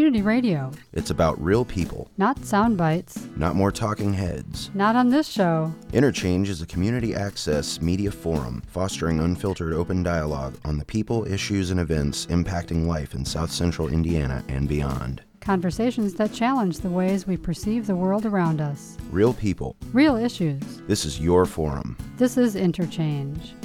community radio. It's about real people. Not sound bites. Not more talking heads. Not on this show. Interchange is a community access media forum fostering unfiltered open dialogue on the people, issues, and events impacting life in South Central Indiana and beyond. Conversations that challenge the ways we perceive the world around us. Real people. Real issues. This is your forum. This is Interchange.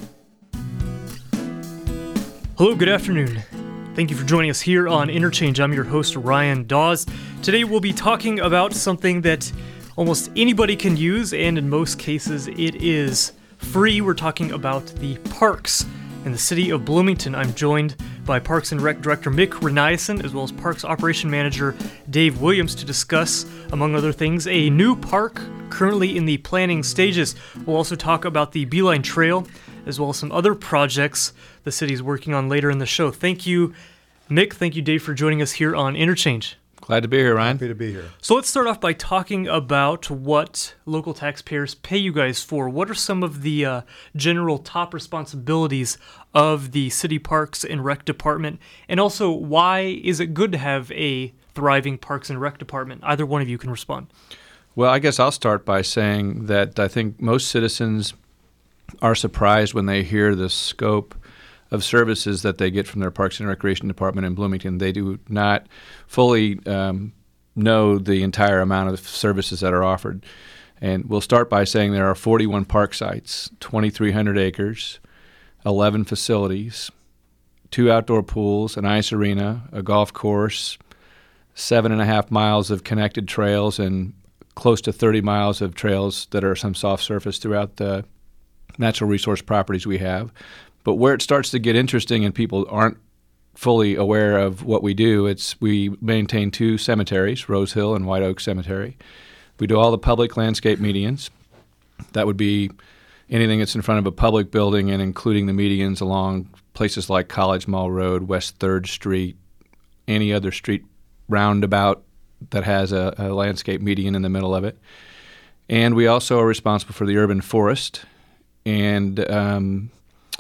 Hello, good afternoon. Thank you for joining us here on Interchange. I'm your host, Ryan Dawes. Today we'll be talking about something that almost anybody can use, and in most cases it is free. We're talking about the parks in the city of Bloomington. I'm joined by Parks and Rec Director Mick Reniason, as well as Parks Operation Manager Dave Williams, to discuss, among other things, a new park currently in the planning stages. We'll also talk about the Beeline Trail, as well as some other projects the city's working on later in the show. Thank you, Mick. Thank you, Dave, for joining us here on Interchange. Glad to be here, Ryan. Happy to be here. So let's start off by talking about what local taxpayers pay you guys for. What are some of the general top responsibilities of the City Parks and Rec Department? And also, why is it good to have a thriving Parks and Rec Department? Either one of you can respond. Well, I guess I'll start by saying that I think most citizens are surprised when they hear the scope of services that they get from their Parks and Recreation Department in Bloomington. They do not fully know the entire amount of services that are offered. And we'll start by saying there are 41 park sites, 2,300 acres, 11 facilities, 2 outdoor pools, an ice arena, a golf course, 7.5 miles of connected trails, and close to 30 miles of trails that are some soft surface throughout the natural resource properties we have. But where it starts to get interesting and people aren't fully aware of what we do, we maintain 2 cemeteries, Rose Hill and White Oak Cemetery. We do all the public landscape medians. That would be anything that's in front of a public building, and including the medians along places like College Mall Road, West 3rd Street, any other street roundabout that has a landscape median in the middle of it. And we also are responsible for the urban forest, and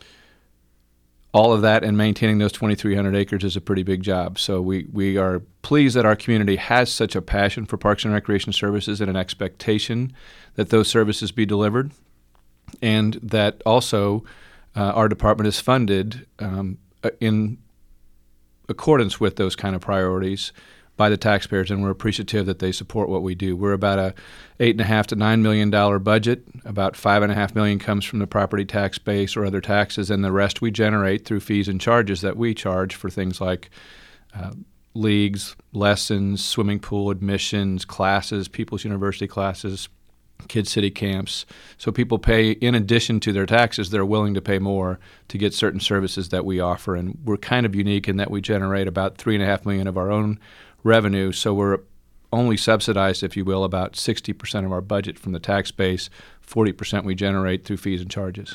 all of that and maintaining those 2,300 acres is a pretty big job. So we are pleased that our community has such a passion for parks and recreation services and an expectation that those services be delivered, and that also our department is funded in accordance with those kind of priorities by the taxpayers, and we're appreciative that they support what we do. We're about a $8.5 to $9 million budget. About $5.5 million comes from the property tax base or other taxes, and the rest we generate through fees and charges that we charge for things like leagues, lessons, swimming pool admissions, classes, People's University classes, Kid City camps. So people pay, in addition to their taxes, they're willing to pay more to get certain services that we offer. And we're kind of unique in that we generate about $3.5 million of our own revenue, so we're only subsidized, if you will, about 60% of our budget from the tax base. 40% we generate through fees and charges.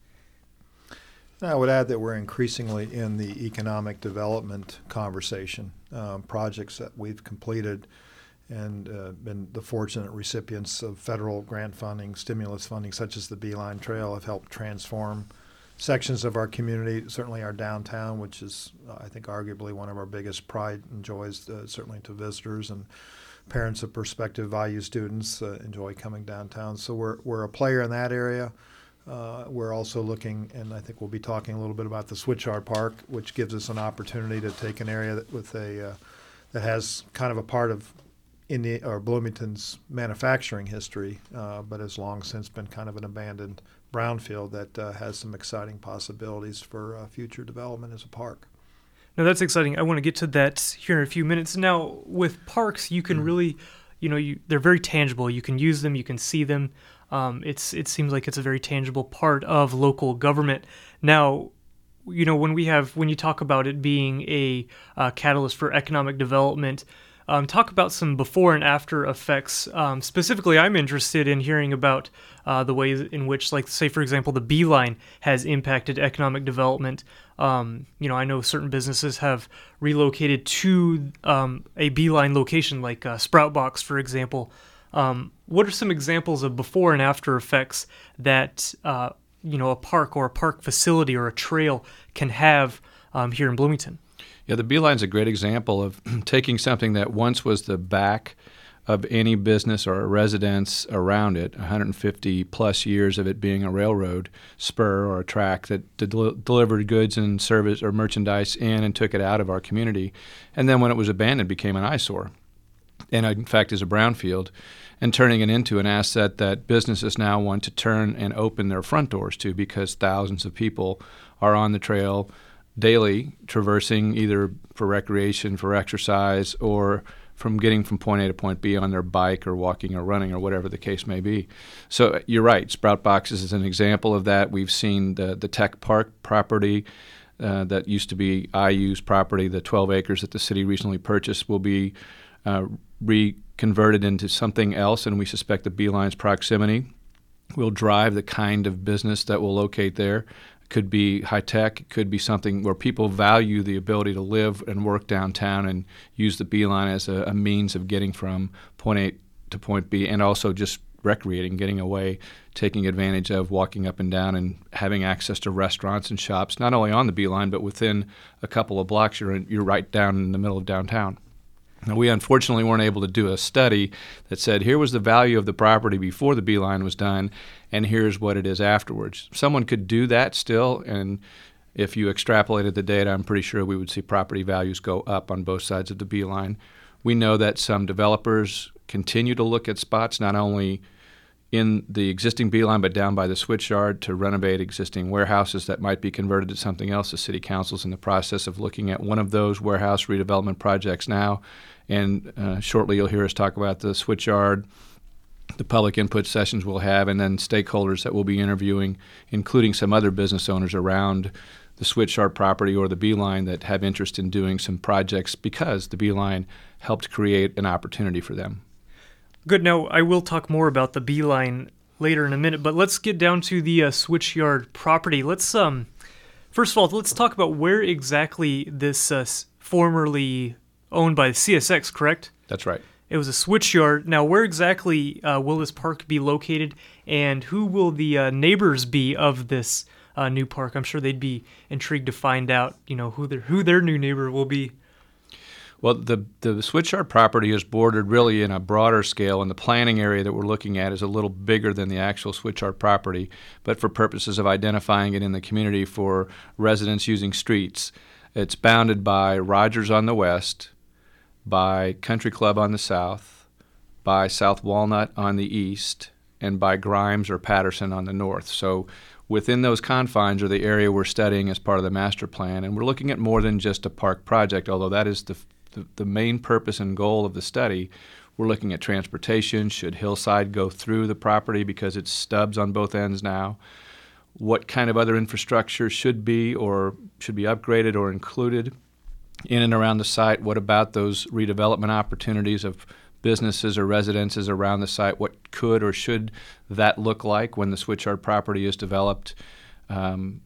I would add that we're increasingly in the economic development conversation. Projects that we've completed and been the fortunate recipients of federal grant funding, stimulus funding, such as the Beeline Trail, have helped transform sections of our community, certainly our downtown, which is, I think, arguably one of our biggest pride and joys, certainly to visitors and parents of prospective value students enjoy coming downtown. So we're a player in that area. We're also looking, and I think we'll be talking a little bit about the Switchyard Park, which gives us an opportunity to take an area that has kind of a part of Bloomington's manufacturing history, but has long since been kind of an abandoned brownfield that has some exciting possibilities for future development as a park. Now, that's exciting. I want to get to that here in a few minutes. Now, with parks, you can really, they're very tangible. You can use them. You can see them. It seems like it's a very tangible part of local government. Now, when you talk about it being a catalyst for economic development, talk about some before and after effects. Specifically, I'm interested in hearing about the ways in which, like, say, for example, the Beeline has impacted economic development. I know certain businesses have relocated to a Beeline location, like Sprout Box, for example. What are some examples of before and after effects that a park or a park facility or a trail can have here in Bloomington? Yeah, the Beeline's a great example of taking something that once was the back of any business or a residence around it, 150 plus years of it being a railroad spur or a track that delivered goods and service or merchandise in and took it out of our community. And then when it was abandoned, became an eyesore. And in fact is a brownfield, and turning it into an asset that businesses now want to turn and open their front doors to, because thousands of people are on the trail daily, traversing either for recreation, for exercise, or from getting from point A to point B on their bike or walking or running or whatever the case may be. So you're right, Sprout Boxes is an example of that. We've seen the Tech Park property that used to be IU's property, the 12 acres that the city recently purchased, will be reconverted into something else, and we suspect the Beeline's proximity will drive the kind of business that will locate there. It could be high-tech, it could be something where people value the ability to live and work downtown and use the Beeline as a means of getting from point A to point B, and also just recreating, getting away, taking advantage of walking up and down and having access to restaurants and shops, not only on the Beeline, but within a couple of blocks you're right down in the middle of downtown. Now, we unfortunately weren't able to do a study that said here was the value of the property before the Beeline was done, and here's what it is afterwards. Someone could do that still, and if you extrapolated the data, I'm pretty sure we would see property values go up on both sides of the Beeline. We know that some developers continue to look at spots not only in the existing Beeline but down by the switchyard to renovate existing warehouses that might be converted to something else. The City Council's in the process of looking at one of those warehouse redevelopment projects now. And shortly you'll hear us talk about the switchyard, the public input sessions we'll have, and then stakeholders that we'll be interviewing, including some other business owners around the switchyard property or the Beeline that have interest in doing some projects because the Beeline helped create an opportunity for them. Good. Now, I will talk more about the Beeline later in a minute, but let's get down to the switchyard property. Let's first of all, let's talk about where exactly this formerly owned by CSX, correct? That's right. It was a switchyard. Now, where exactly will this park be located, and who will the neighbors be of this new park? I'm sure they'd be intrigued to find out, who their new neighbor will be. Well, the switchyard property is bordered really in a broader scale, and the planning area that we're looking at is a little bigger than the actual switchyard property, but for purposes of identifying it in the community for residents using streets, it's bounded by Rogers on the west, by Country Club on the south, by South Walnut on the east, and by Grimes or Patterson on the north. So within those confines are the area we're studying as part of the master plan, and we're looking at more than just a park project, although that is the main purpose and goal of the study. We're looking at transportation. Should Hillside go through the property because it's stubs on both ends now? What kind of other infrastructure should be upgraded or included in and around the site? What about those redevelopment opportunities of businesses or residences around the site? What could or should that look like when the switchyard property is developed? And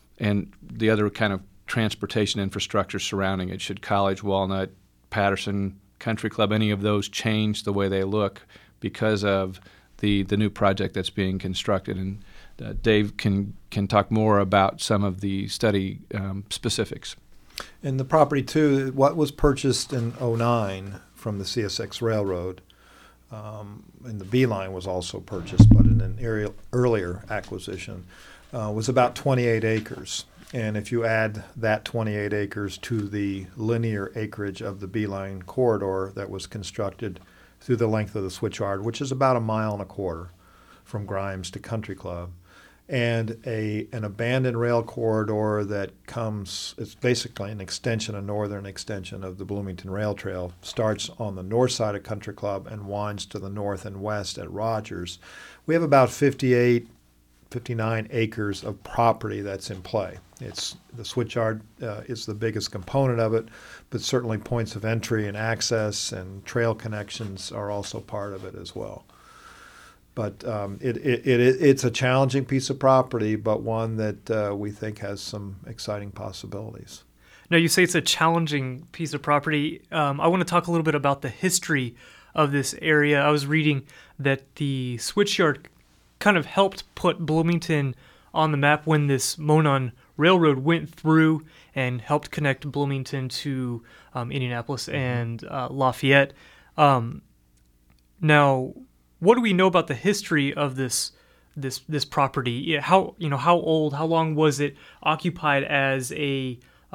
the other kind of transportation infrastructure surrounding it. Should College, Walnut, Patterson, Country Club, any of those change the way they look because of the new project that's being constructed? And Dave can talk more about some of the study specifics. And the property, too, what was purchased in 2009 from the CSX Railroad, and the Beeline was also purchased, but in an earlier acquisition, was about 28 acres. And if you add that 28 acres to the linear acreage of the Beeline corridor that was constructed through the length of the switchyard, which is about 1.25 miles from Grimes to Country Club, and an abandoned rail corridor that it's basically a northern extension of the Bloomington Rail Trail, starts on the north side of Country Club and winds to the north and west at Rogers. We have about 59 acres of property that's in play. The switchyard is the biggest component of it, but certainly points of entry and access and trail connections are also part of it as well. But it's a challenging piece of property, but one that we think has some exciting possibilities. Now, you say it's a challenging piece of property. I want to talk a little bit about the history of this area. I was reading that the switchyard kind of helped put Bloomington on the map when this Monon railroad went through and helped connect Bloomington to Indianapolis and Lafayette. Now, what do we know about the history of this property? Yeah, how old? How long was it occupied as a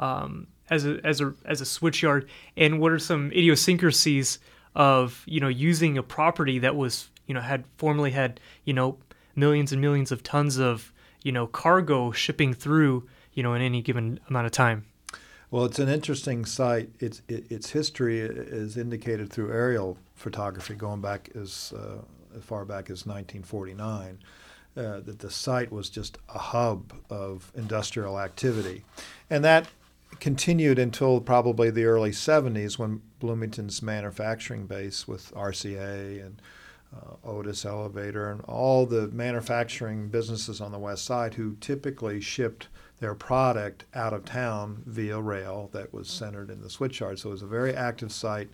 switchyard? And what are some idiosyncrasies of using a property that was had formerly had millions and millions of tons of cargo shipping through in any given amount of time? Well, it's an interesting site. Its history is indicated through aerial photography going back as far back as 1949. That the site was just a hub of industrial activity, and that continued until probably the early 70s, when Bloomington's manufacturing base with RCA and Otis Elevator and all the manufacturing businesses on the west side, who typically shipped their product out of town via rail that was centered in the switchyard. So it was a very active site.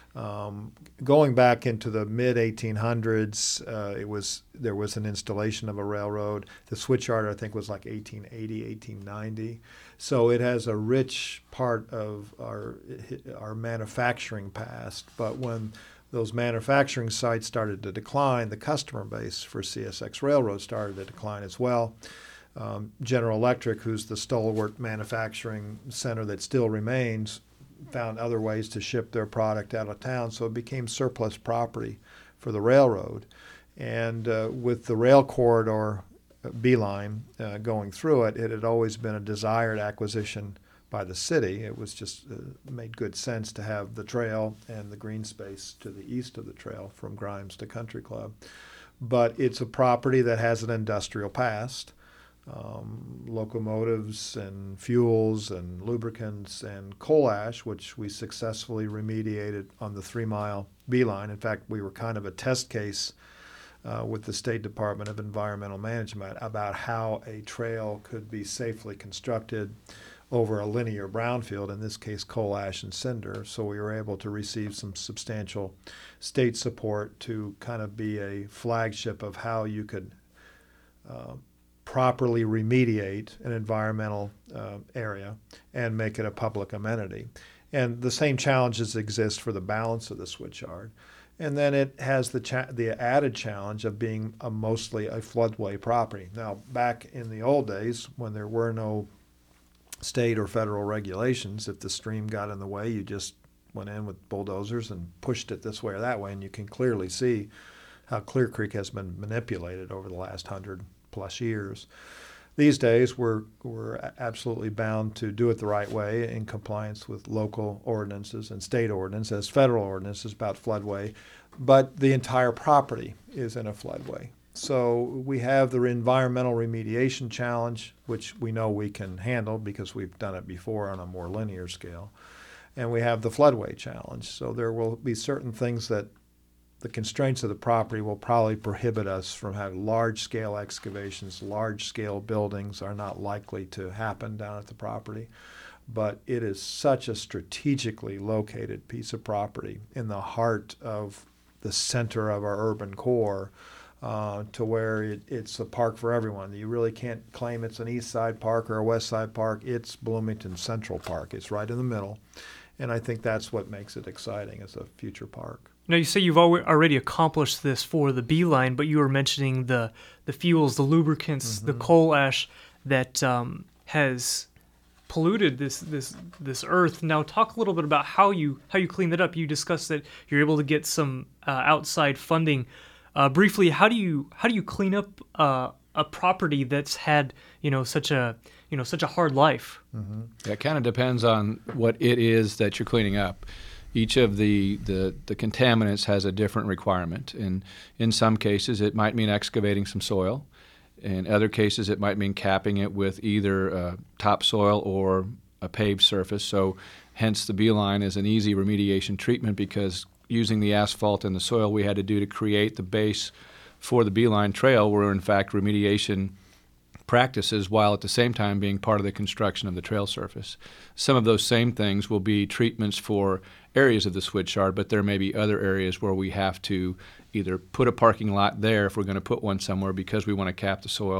Going back into the mid-1800s, there was an installation of a railroad. The switchyard, I think, was like 1880, 1890. So it has a rich part of our manufacturing past. But when those manufacturing sites started to decline, the customer base for CSX Railroad started to decline as well. General Electric, who's the stalwart manufacturing center that still remains, found other ways to ship their product out of town, so it became surplus property for the railroad. And with the rail corridor Beeline going through it, it had always been a desired acquisition by the city. It was just made good sense to have the trail and the green space to the east of the trail from Grimes to Country Club. But it's a property that has an industrial past. Locomotives and fuels and lubricants and coal ash, which we successfully remediated on the 3 Mile Beeline. In fact, we were kind of a test case with the State Department of Environmental Management about how a trail could be safely constructed over a linear brownfield, in this case coal ash and cinder. So we were able to receive some substantial state support to kind of be a flagship of how you could properly remediate an environmental area and make it a public amenity. And the same challenges exist for the balance of the switchyard. And then it has the added challenge of being mostly a floodway property. Now, back in the old days, when there were no state or federal regulations, if the stream got in the way, you just went in with bulldozers and pushed it this way or that way. And you can clearly see how Clear Creek has been manipulated over the last 100+ years. These days, we're absolutely bound to do it the right way in compliance with local ordinances and state ordinances, federal ordinances about floodway, but the entire property is in a floodway. So we have the environmental remediation challenge, which we know we can handle because we've done it before on a more linear scale, and we have the floodway challenge. So there will be certain things that the constraints of the property will probably prohibit us from having large-scale excavations. Large-scale buildings are not likely to happen down at the property. But it is such a strategically located piece of property in the heart of the center of our urban core to where it's a park for everyone. You really can't claim it's an East Side Park or a West Side Park. It's Bloomington Central Park. It's right in the middle. And I think that's what makes it exciting as a future park. Now, you say you've already accomplished this for the Beeline, but you were mentioning the fuels, the lubricants, the coal ash that has polluted this earth. Now, talk a little bit about how you clean it up. You discussed that you're able to get some outside funding. Briefly, how do you clean up a property that's had such a hard life? It kind of depends on what it is that you're cleaning up. Each of the contaminants has a different requirement. And in some cases, it might mean excavating some soil. In other cases, it might mean capping it with either topsoil or a paved surface. So hence the Beeline is an easy remediation treatment, because using the asphalt and the soil we had to do to create the base for the Beeline Trail were in fact remediation practices, while at the same time being part of the construction of the trail surface. Some of those same things will be treatments for areas of the switchyard, but there may be other areas where we have to either put a parking lot there if we're going to put one somewhere because we want to cap the soil,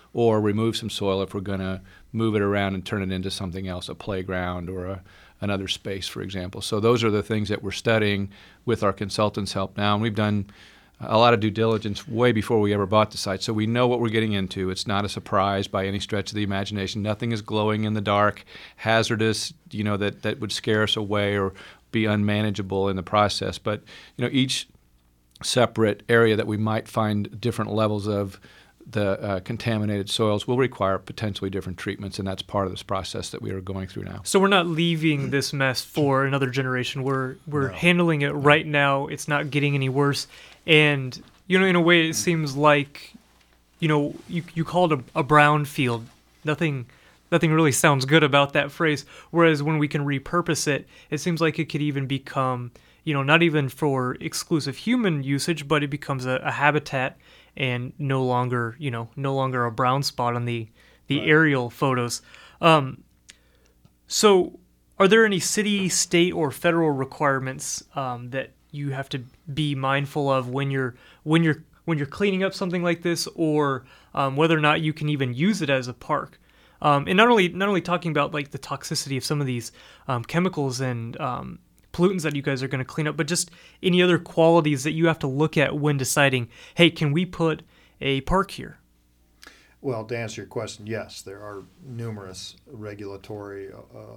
or remove some soil if we're going to move it around and turn it into something else, a playground or another space, for example. So those are the things that we're studying with our consultants' help now. And we've done a lot of due diligence way before we ever bought the site. So we know what we're getting into. It's not a surprise by any stretch of the imagination. Nothing is glowing in the dark, hazardous, that would scare us away or be unmanageable in the process. But, each separate area that we might find different levels of the contaminated soils will require potentially different treatments, and that's part of this process that we are going through now. So we're not leaving this mess for another generation. We're handling it right now. It's not getting any worse. And, in a way, it seems like, you call it a brown field. Nothing really sounds good about that phrase. Whereas when we can repurpose it, it seems like it could even become, not even for exclusive human usage, but it becomes a habitat and no longer a brown spot on the right. Aerial photos. So are there any city, state, or federal requirements that you have to be mindful of when you're cleaning up something like this, or whether or not you can even use it as a park? And not only talking about like the toxicity of some of these chemicals and pollutants that you guys are going to clean up, but just any other qualities that you have to look at when deciding, hey, can we put a park here? Well, to answer your question, yes, there are numerous regulatory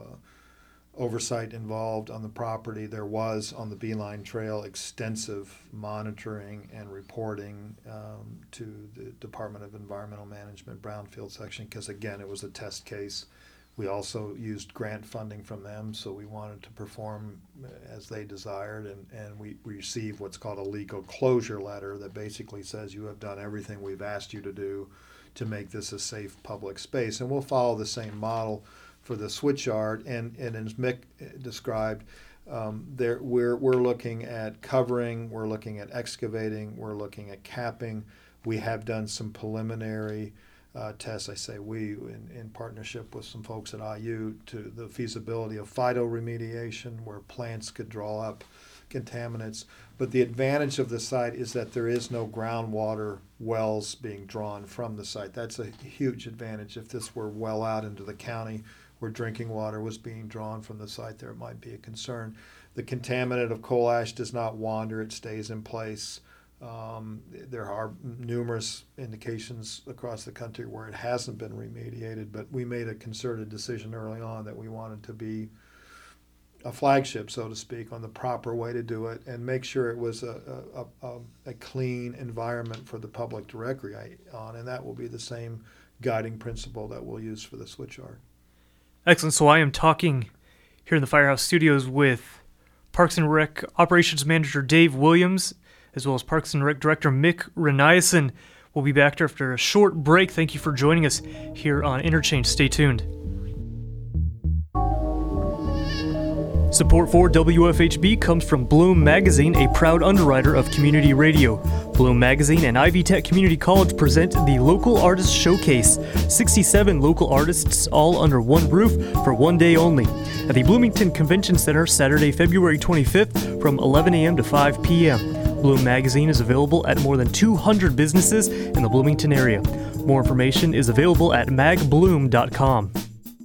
oversight involved on the property. There was on the Beeline Trail extensive monitoring and reporting to the Department of Environmental Management Brownfield section, because again, it was a test case. We also used grant funding from them, so we wanted to perform as they desired, and we received what's called a legal closure letter that basically says you have done everything we've asked you to do to make this a safe public space. And we'll follow the same model for the switchyard, and as Mick described, we're looking at covering, we're looking at excavating, we're looking at capping. We have done some preliminary tests, I say we, in partnership with some folks at IU, to the feasibility of phytoremediation, where plants could draw up contaminants. But the advantage of the site is that there is no groundwater wells being drawn from the site. That's a huge advantage. If this were well out into the county where drinking water was being drawn from the site, there might be a concern. The contaminant of coal ash does not wander, it stays in place. There are numerous indications across the country where it hasn't been remediated, but we made a concerted decision early on that we wanted to be a flagship, so to speak, on the proper way to do it and make sure it was a clean environment for the public to recreate on, and that will be the same guiding principle that we'll use for the switchyard. Excellent. So I am talking here in the Firehouse Studios with Parks and Rec Operations Manager Dave Williams, as well as Parks and Rec Director Mick Reniason. We'll be back after a short break. Thank you for joining us here on Interchange. Stay tuned. Support for WFHB comes from Bloom Magazine, a proud underwriter of community radio. Bloom Magazine and Ivy Tech Community College present the Local Artists Showcase. 67 local artists all under one roof for one day only. At the Bloomington Convention Center, Saturday, February 25th from 11 a.m. to 5 p.m. Bloom Magazine is available at more than 200 businesses in the Bloomington area. More information is available at magbloom.com.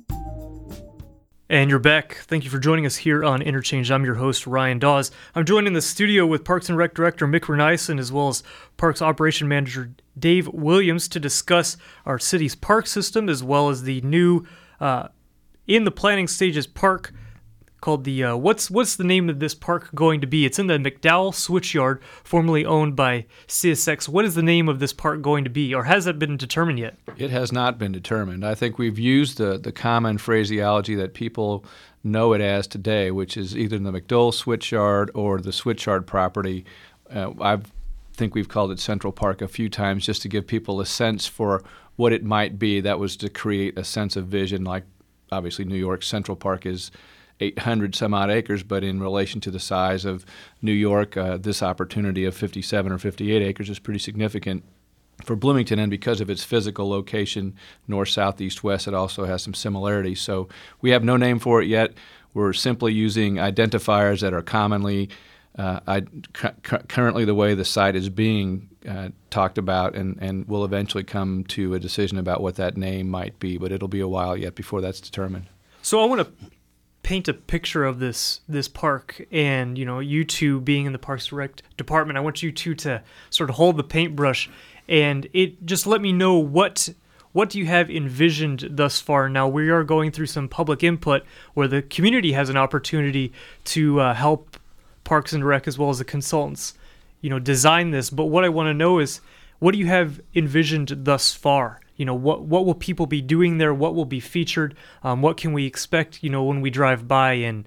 And you're back. Thank you for joining us here on Interchange. I'm your host, Ryan Dawes. I'm joined in the studio with Parks and Rec Director Mick Reniason, as well as Parks Operation Manager Dave Williams, to discuss our city's park system, as well as the new, in the planning stages, park called the, what's the name of this park going to be? It's in the McDowell Switchyard, formerly owned by CSX. What is the name of this park going to be, or has that been determined yet? It has not been determined. I think we've used the common phraseology that people know it as today, which is either the McDowell Switchyard or the Switchyard property. I think we've called it Central Park a few times just to give people a sense for what it might be. That was to create a sense of vision, like obviously New York's Central Park is 800 some odd acres, but in relation to the size of New York, this opportunity of 57 or 58 acres is pretty significant for Bloomington, and because of its physical location, north, south, east, west, it also has some similarities. So we have no name for it yet. We're simply using identifiers that are commonly, currently the way the site is being talked about, and we'll eventually come to a decision about what that name might be, but it'll be a while yet before that's determined. So I want to paint a picture of this park, and you two being in the Parks Department, I want you two to sort of hold the paintbrush, and just let me know what do you have envisioned thus far. Now, we are going through some public input where the community has an opportunity to help Parks and Rec as well as the consultants design this. But what I want to know is, what do you have envisioned thus far? What will people be doing there? What will be featured? What can we expect, when we drive by in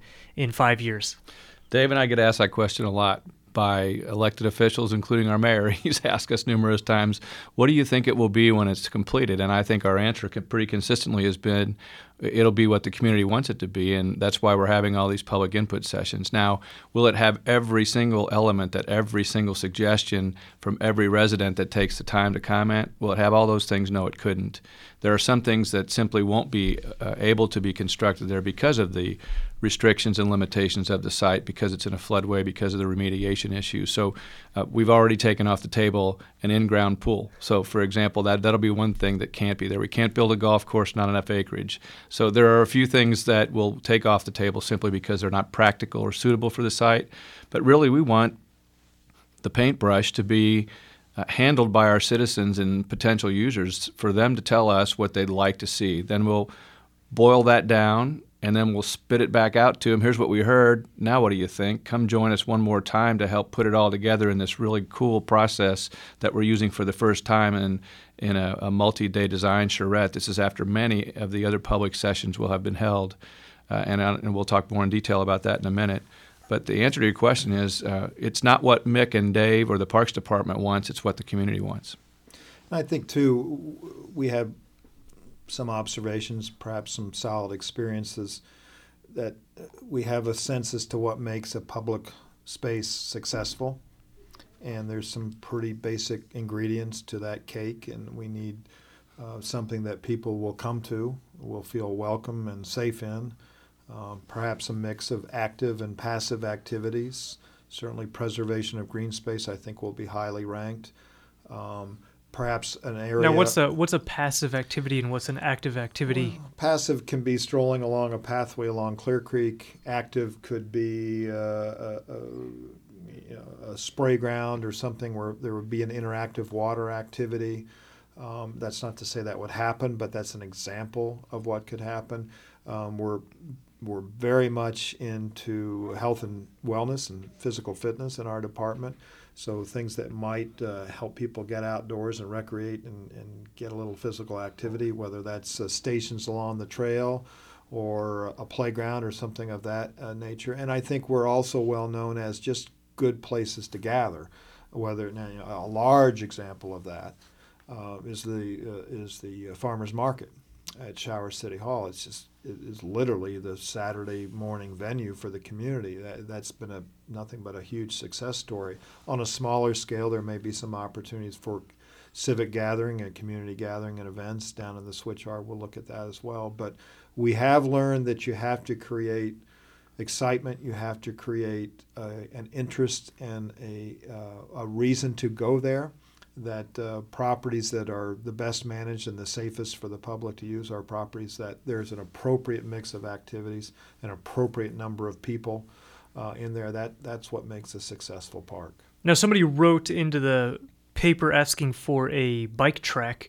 5 years? Dave and I get asked that question a lot by elected officials, including our mayor. He's asked us numerous times, what do you think it will be when it's completed? And I think our answer pretty consistently has been, it'll be what the community wants it to be, and that's why we're having all these public input sessions. Now, will it have every single element, that every single suggestion from every resident that takes the time to comment? Will it have all those things? No, it couldn't. There are some things that simply won't be able to be constructed there because of the restrictions and limitations of the site, because it's in a floodway, because of the remediation issues. So we've already taken off the table an in-ground pool. So, for example, that'll be one thing that can't be there. We can't build a golf course, not enough acreage. So there are a few things that we'll take off the table simply because they're not practical or suitable for the site. But really, we want the paintbrush to be handled by our citizens and potential users, for them to tell us what they'd like to see. Then we'll boil that down, and then we'll spit it back out to them. Here's what we heard. Now what do you think? Come join us one more time to help put it all together in this really cool process that we're using for the first time in a multi-day design charrette. This is after many of the other public sessions will have been held, and we'll talk more in detail about that in a minute. But the answer to your question is, it's not what Mick and Dave or the Parks Department wants, it's what the community wants. I think, too, we have some observations, perhaps some solid experiences, that we have a sense as to what makes a public space successful. And there's some pretty basic ingredients to that cake, and we need something that people will come to, will feel welcome and safe in. Perhaps a mix of active and passive activities. Certainly preservation of green space, I think, will be highly ranked. Perhaps an area... Now, what's a passive activity and what's an active activity? Well, passive can be strolling along a pathway along Clear Creek. Active could be a spray ground or something where there would be an interactive water activity. That's not to say that would happen, but that's an example of what could happen. We're very much into health and wellness and physical fitness in our department. So things that might help people get outdoors and recreate and get a little physical activity, whether that's stations along the trail or a playground or something of that nature. And I think we're also well known as just good places to gather. Whether a large example of that is the farmers market at Shower City Hall. It is literally the Saturday morning venue for the community. That's been nothing but a huge success story. On a smaller scale, there may be some opportunities for civic gathering and community gathering and events down in the Switch Yard. We'll look at that as well. But we have learned that you have to create excitement. You have to create an interest and a reason to go there. That properties that are the best managed and the safest for the public to use are properties that there's an appropriate mix of activities, an appropriate number of people in there. That's what makes a successful park. Now, somebody wrote into the paper asking for a bike track.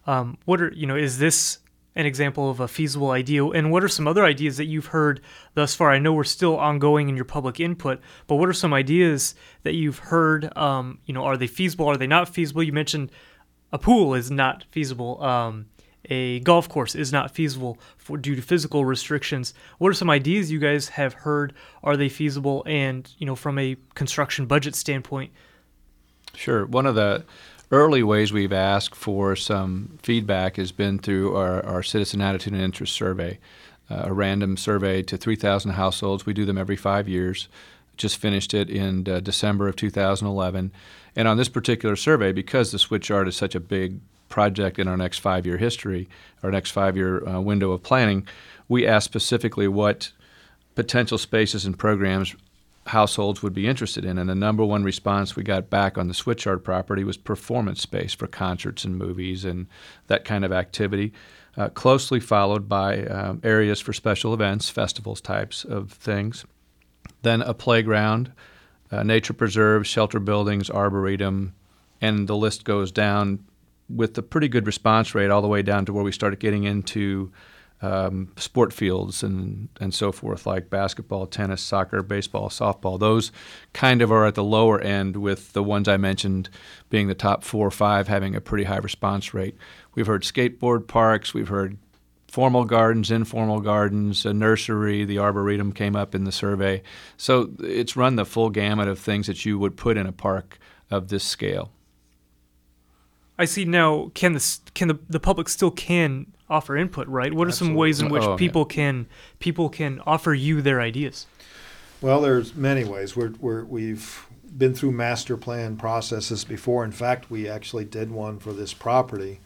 Is this an example of a feasible idea? And what are some other ideas that you've heard thus far? I know we're still ongoing in your public input, but what are some ideas that you've heard? Are they feasible? Are they not feasible? You mentioned a pool is not feasible. A golf course is not feasible due to physical restrictions. What are some ideas you guys have heard? Are they feasible? And, from a construction budget standpoint? Sure. One of the early ways we've asked for some feedback has been through our Citizen Attitude and Interest Survey, a random survey to 3,000 households. We do them every 5 years. Just finished it in December of 2011. And on this particular survey, because the Switch Yard is such a big project in our next 5-year history, our next 5-year window of planning, we asked specifically what potential spaces and programs households would be interested in. And the number one response we got back on the Switchyard property was performance space for concerts and movies and that kind of activity, closely followed by areas for special events, festivals types of things. Then a playground, nature preserves, shelter buildings, arboretum, and the list goes down with a pretty good response rate all the way down to where we started getting into sport fields and so forth, like basketball, tennis, soccer, baseball, softball. Those kind of are at the lower end, with the ones I mentioned being the top 4 or 5 having a pretty high response rate. We've heard skateboard parks, we've heard formal gardens, informal gardens, a nursery, the arboretum came up in the survey. So it's run the full gamut of things that you would put in a park of this scale. I see now. Can the public still can offer input, right? What are some ways in which people can offer you their ideas? Well, there's many ways. We've been through master plan processes before. In fact, we actually did one for this property,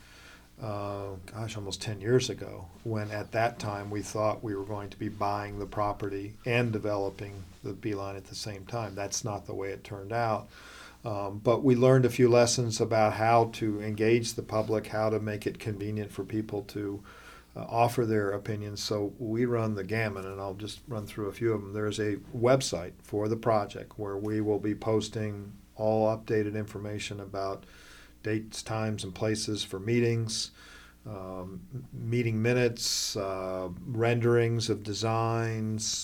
almost 10 years ago, when at that time we thought we were going to be buying the property and developing the Beeline at the same time. That's not the way it turned out. But we learned a few lessons about how to engage the public, how to make it convenient for people to offer their opinions. So we run the gamut, and I'll just run through a few of them. There's a website for the project where we will be posting all updated information about dates, times, and places for meetings, meeting minutes, renderings of designs.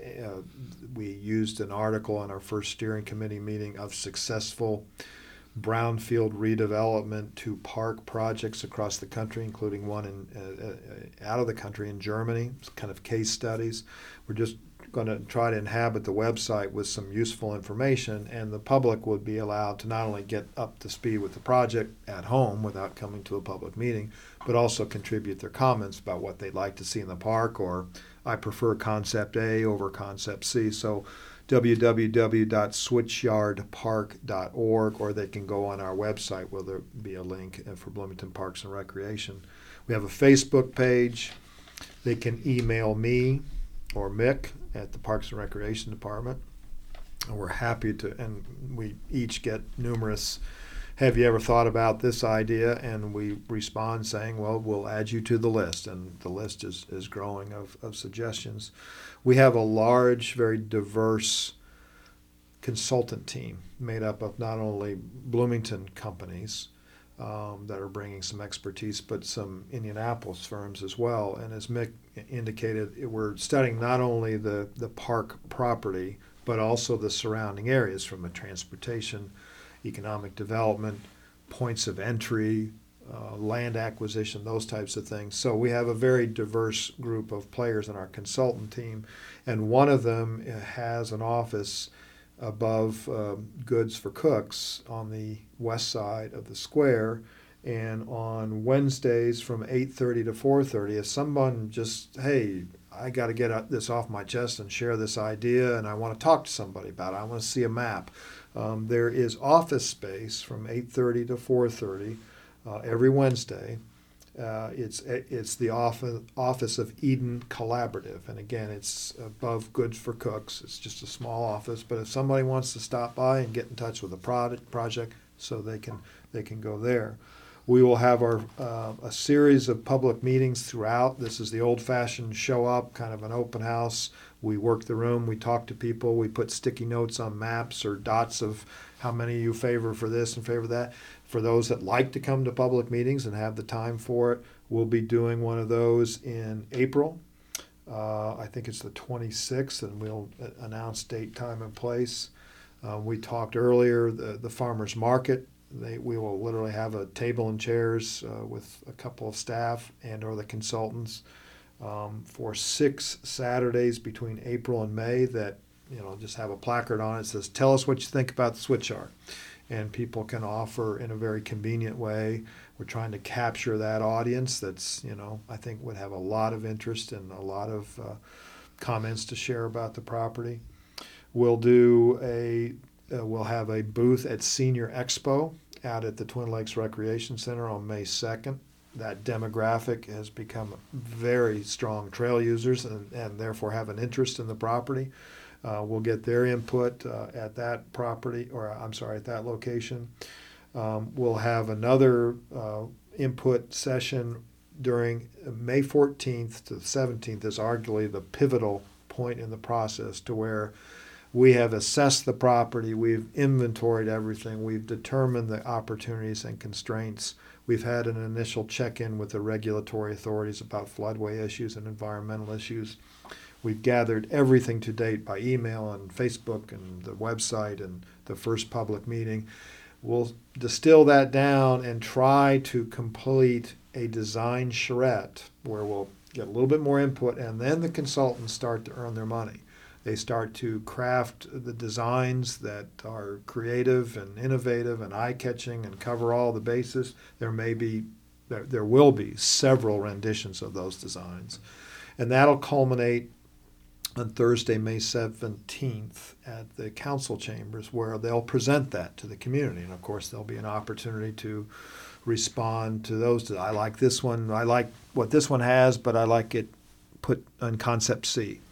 We used an article in our first steering committee meeting of successful brownfield redevelopment to park projects across the country, including one out of the country in Germany, kind of case studies. We're just going to try to inhabit the website with some useful information, and the public would be allowed to not only get up to speed with the project at home without coming to a public meeting, but also contribute their comments about what they'd like to see in the park, or I prefer concept A over concept C. So www.switchyardpark.org, or they can go on our website where there'll be a link for Bloomington Parks and Recreation. We have a Facebook page. They can email me or Mick at the Parks and Recreation Department. And we're happy to, and we each get numerous, have you ever thought about this idea? And we respond saying, well, we'll add you to the list. And the list is growing of suggestions. We have a large, very diverse consultant team made up of not only Bloomington companies that are bringing some expertise, but some Indianapolis firms as well. And as Mick indicated, we're studying not only the park property, but also the surrounding areas, from a transportation, economic development, points of entry, land acquisition, those types of things. So we have a very diverse group of players in our consultant team, and one of them has an office above Goods for Cooks on the west side of the square. And on Wednesdays from 8:30 to 4:30, if someone just, hey, I got to get this off my chest and share this idea, and I want to talk to somebody about it, I want to see a map, there is office space from 8:30 to 4:30 every Wednesday. It's the office of Eden Collaborative, and again, it's above Goods for Cooks. It's just a small office, but if somebody wants to stop by and get in touch with the project, so they can go there. We will have a series of public meetings throughout. This is the old-fashioned show up, kind of an open house. We work the room, we talk to people, we put sticky notes on maps or dots of how many you favor for this and favor that. For those that like to come to public meetings and have the time for it, we'll be doing one of those in April. I think it's the 26th, and we'll announce date, time, and place. We talked earlier, the farmers market. We will literally have a table and chairs with a couple of staff and or the consultants for 6 Saturdays between April and May that, just have a placard on it that says, tell us what you think about the Switchyard. And people can offer in a very convenient way. We're trying to capture that audience that's, I think would have a lot of interest and a lot of comments to share about the property. We'll have a booth at Senior Expo out at the Twin Lakes Recreation Center on May 2nd. That demographic has become very strong trail users and therefore have an interest in the property. We'll get their input at that property, or I'm sorry, at that location. We'll have another input session during May 14th to the 17th is arguably the pivotal point in the process, to where we have assessed the property, we've inventoried everything, we've determined the opportunities and constraints. We've had an initial check-in with the regulatory authorities about floodway issues and environmental issues. We've gathered everything to date by email and Facebook and the website and the first public meeting. We'll distill that down and try to complete a design charrette where we'll get a little bit more input, and then the consultants start to earn their money. They start to craft the designs that are creative and innovative and eye-catching and cover all the bases. There will be several renditions of those designs. And that'll culminate on Thursday, May 17th at the council chambers, where they'll present that to the community. And of course, there'll be an opportunity to respond to those. I like this one. I like what this one has, but I like it put on concept C.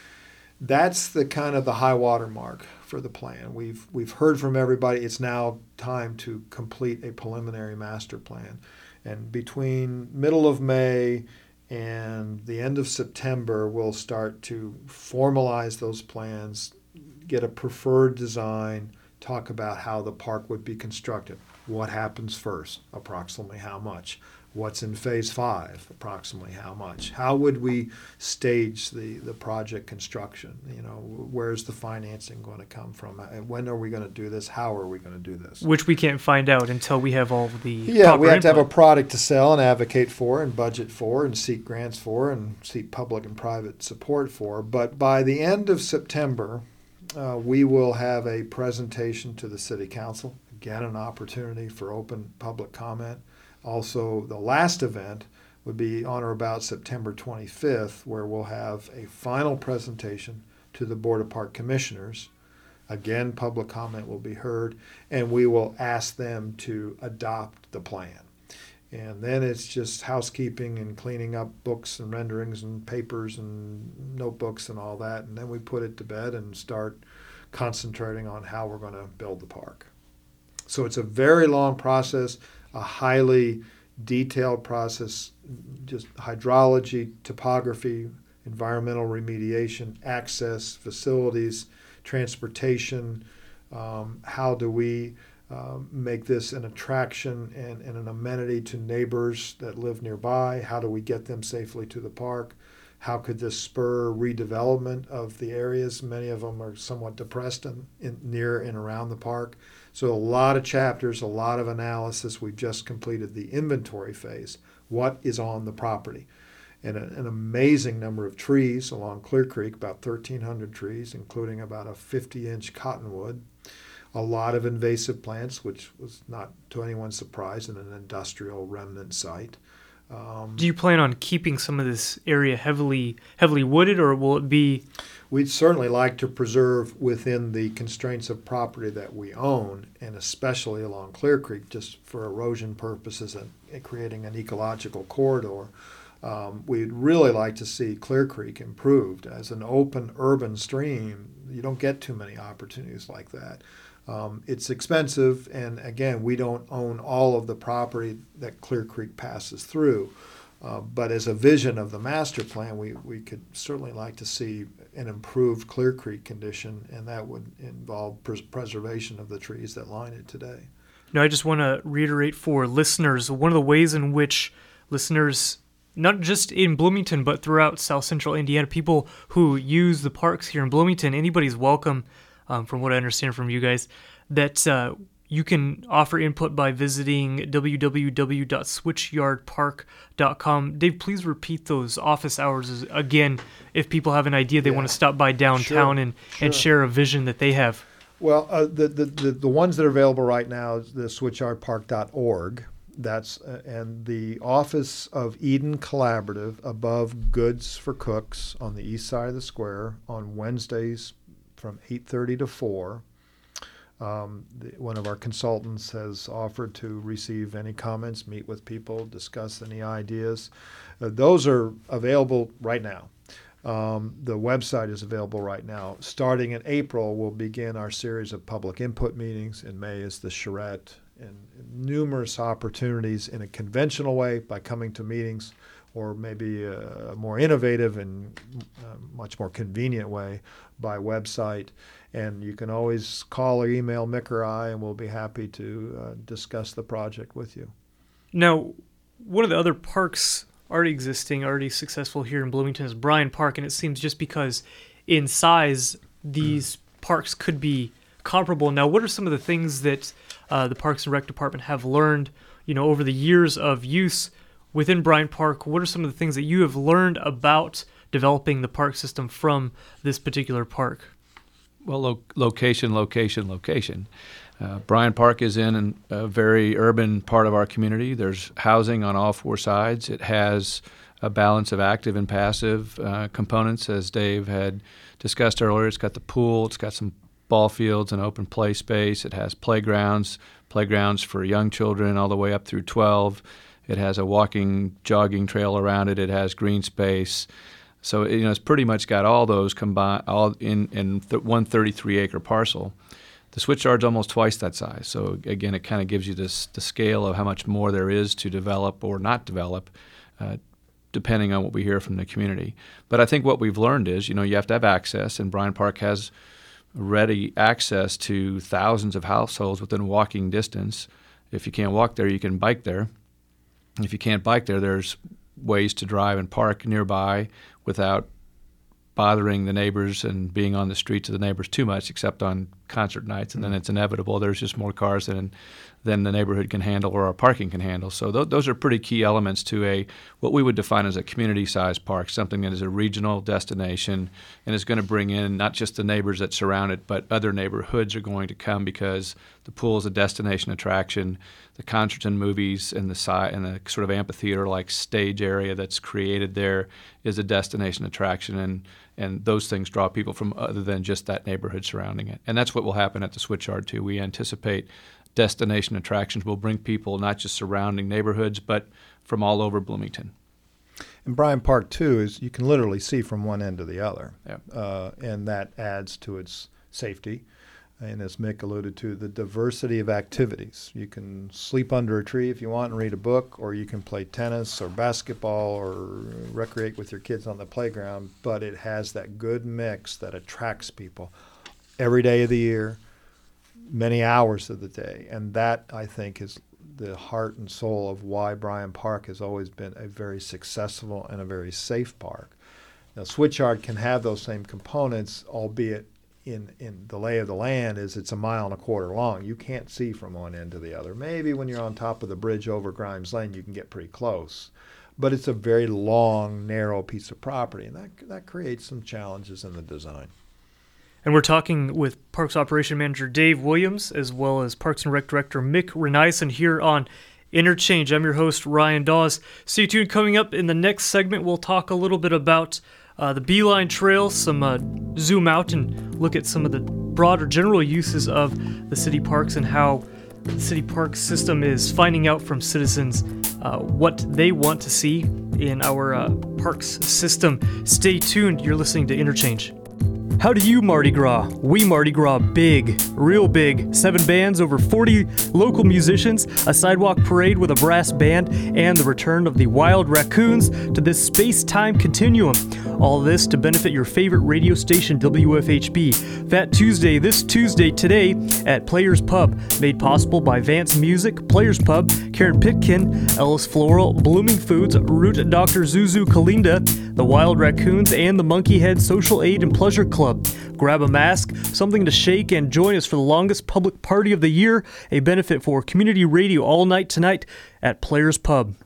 That's the kind of the high water mark for the plan. We've heard from everybody. It's now time to complete a preliminary master plan. And between middle of May and the end of September, we'll start to formalize those plans, get a preferred design, talk about how the park would be constructed. What happens first? Approximately how much? What's in phase 5? Approximately how much? How would we stage the project construction? You know, where's the financing going to come from? When are we going to do this? How are we going to do this? Which we can't find out until we have all the Yeah, we have to have a input. product to sell and advocate for and budget for and seek grants for and seek public and private support for. But by the end of September, we will have a presentation to the City Council. Again, an opportunity for open public comment. Also, the last event would be on or about September 25th, where we'll have a final presentation to the Board of Park Commissioners. Again, public comment will be heard, and we will ask them to adopt the plan. And then it's just housekeeping and cleaning up books and renderings and papers and notebooks and all that. And then we put it to bed and start concentrating on how we're going to build the park. So it's a very long process, a highly detailed process, just hydrology, topography, environmental remediation, access, facilities, transportation. How do we make this an attraction and an amenity to neighbors that live nearby? How do we get them safely to the park? How could this spur redevelopment of the areas? Many of them are somewhat depressed near and around the park. So a lot of chapters, a lot of analysis. We've just completed the inventory phase. What is on the property? And an amazing number of trees along Clear Creek, about 1,300 trees, including about a 50-inch cottonwood. A lot of invasive plants, which was not to anyone's surprise in an industrial remnant site. Do you plan on keeping some of this area heavily wooded, or will it be? We'd certainly like to preserve within the constraints of property that we own, and especially along Clear Creek, just for erosion purposes and creating an ecological corridor. We'd really like to see Clear Creek improved as an open urban stream. You don't get too many opportunities like that. It's expensive, and again, we don't own all of the property that Clear Creek passes through. But as a vision of the master plan, we could certainly like to see an improved Clear Creek condition, and that would involve preservation of the trees that line it today. No, I just want to reiterate for listeners, one of the ways in which listeners, not just in Bloomington, but throughout South Central Indiana, people who use the parks here in Bloomington, anybody's welcome, from what I understand from you guys, that you can offer input by visiting www.switchyardpark.com. Dave, please repeat those office hours again if people have an idea they want to stop by downtown and share a vision that they have. Well, the ones that are available right now is the switchyardpark.org. That's and the Office of Eden Collaborative above Goods for Cooks on the east side of the square on Wednesdays from 8:30 to 4. One of our consultants has offered to receive any comments, meet with people, discuss any ideas. Those are available right now. The website is available right now. Starting in April, we'll begin our series of public input meetings. In May is the charrette, and numerous opportunities in a conventional way by coming to meetings, or maybe a more innovative and much more convenient way by website. And you can always call or email Mick or I, and we'll be happy to discuss the project with you. Now, one of the other parks already successful here in Bloomington is Bryant Park, and it seems just because in size these parks could be comparable. Now, what are some of the things that the Parks and Rec Department have learned, over the years of use within Bryant Park? What are some of the things that you have learned about developing the park system from this particular park? Well, location. Bryant Park is in a very urban part of our community. There's housing on all four sides. It has a balance of active and passive components, as Dave had discussed earlier. It's got the pool. It's got some ball fields and open play space. It has playgrounds for young children all the way up through 12. It has a walking, jogging trail around it. It has green space. So it's pretty much got all those combined, all in one 33-acre parcel. The switchyard's almost twice that size. So again, it kind of gives you the scale of how much more there is to develop or not develop, depending on what we hear from the community. But I think what we've learned is, you have to have access, and Bryant Park has ready access to thousands of households within walking distance. If you can't walk there, you can bike there. If you can't bike there, there's ways to drive and park nearby without bothering the neighbors and being on the streets of the neighbors too much, except on concert nights, and then it's inevitable. There's just more cars than the neighborhood can handle or our parking can handle. So those are pretty key elements to what we would define as a community-sized park, something that is a regional destination and is going to bring in not just the neighbors that surround it, but other neighborhoods are going to come because the pool is a destination attraction. The concerts and movies and the sort of amphitheater-like stage area that's created there is a destination attraction, and those things draw people from other than just that neighborhood surrounding it. And that's what will happen at the Switchyard too. We anticipate destination attractions will bring people not just surrounding neighborhoods, but from all over Bloomington. And Bryant Park too is you can literally see from one end to the other, Yeah. And that adds to its safety. And as Mick alluded to, the diversity of activities. You can sleep under a tree if you want and read a book, or you can play tennis or basketball or recreate with your kids on the playground, but it has that good mix that attracts people every day of the year, many hours of the day. And that, I think, is the heart and soul of why Bryant Park has always been a very successful and a very safe park. Now, Switchyard can have those same components, albeit in the lay of the land is it's 1.25 miles long. You can't see from one end to the other. Maybe when you're on top of the bridge over Grimes Lane, you can get pretty close. But it's a very long, narrow piece of property, and that creates some challenges in the design. And we're talking with Parks Operation Manager Dave Williams, as well as Parks and Rec Director Mick Renison here on Interchange. I'm your host, Ryan Dawes. Stay tuned. Coming up in the next segment, we'll talk a little bit about the Beeline Trail, some zoom out and look at some of the broader general uses of the city parks and how the city park system is finding out from citizens what they want to see in our parks system. Stay tuned. You're listening to Interchange. How do you Mardi Gras? We Mardi Gras big, real big. 7 bands, over 40 local musicians, a sidewalk parade with a brass band, and the return of the Wild Raccoons to this space-time continuum. All this to benefit your favorite radio station, WFHB. Fat Tuesday, this Tuesday, today, at Players Pub. Made possible by Vance Music, Players Pub, Karen Pitkin, Ellis Floral, Blooming Foods, Root Dr. Zuzu Kalinda, the Wild Raccoons, and the Monkey Head Social Aid and Pleasure Club. Grab a mask, something to shake, and join us for the longest public party of the year, a benefit for community radio all night tonight at Players Pub.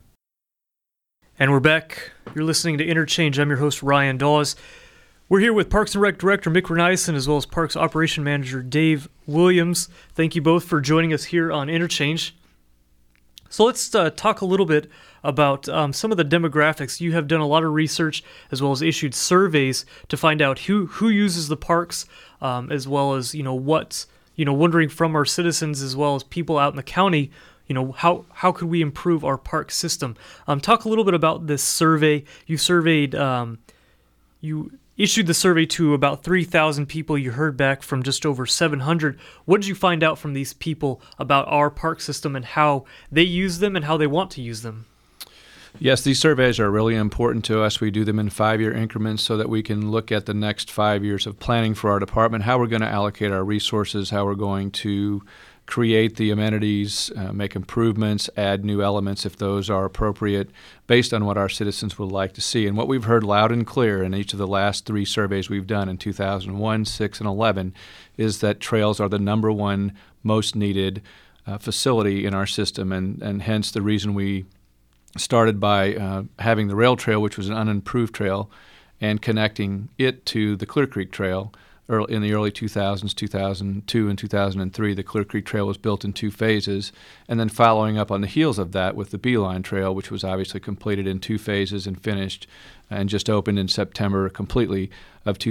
And we're back. You're listening to Interchange. I'm your host, Ryan Dawes. We're here with Parks and Rec Director Mick Renison, as well as Parks Operation Manager Dave Williams. Thank you both for joining us here on Interchange. So let's talk a little bit about some of the demographics. You have done a lot of research as well as issued surveys to find out who uses the parks, as well as wondering from our citizens as well as people out in the county, how could we improve our park system? Talk a little bit about this survey. You surveyed you issued the survey to about 3,000 people. You heard back from just over 700. What did you find out from these people about our park system and how they use them and how they want to use them? Yes, these surveys are really important to us. We do them in 5-year increments so that we can look at the next 5 years of planning for our department, how we're going to allocate our resources, how we're going to create the amenities, make improvements, add new elements if those are appropriate, based on what our citizens would like to see. And what we've heard loud and clear in each of the last 3 surveys we've done in 2001, 6, and 11 is that trails are the number one most needed facility in our system, and hence the reason we started by having the rail trail, which was an unimproved trail, and connecting it to the Clear Creek Trail. In the early 2000s, 2002 and 2003, the Clear Creek Trail was built in 2 phases, and then following up on the heels of that with the Beeline Trail, which was obviously completed in 2 phases and finished and just opened in September completely of